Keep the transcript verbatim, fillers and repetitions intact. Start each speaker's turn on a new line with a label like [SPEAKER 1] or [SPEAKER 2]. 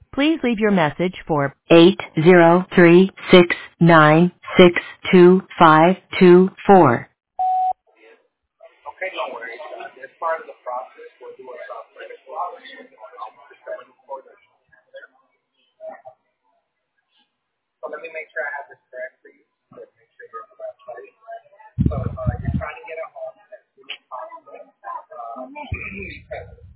[SPEAKER 1] Please leave your message for eight zero three six nine six two five two four.
[SPEAKER 2] Okay, no worries. Uh, as part of the process, we'll do a software evaluation. I'll be showing for this. So let me make sure I have this correct for you. Let me make sure you're on the website. So uh, you're trying to get a home as soon as possible. Uh,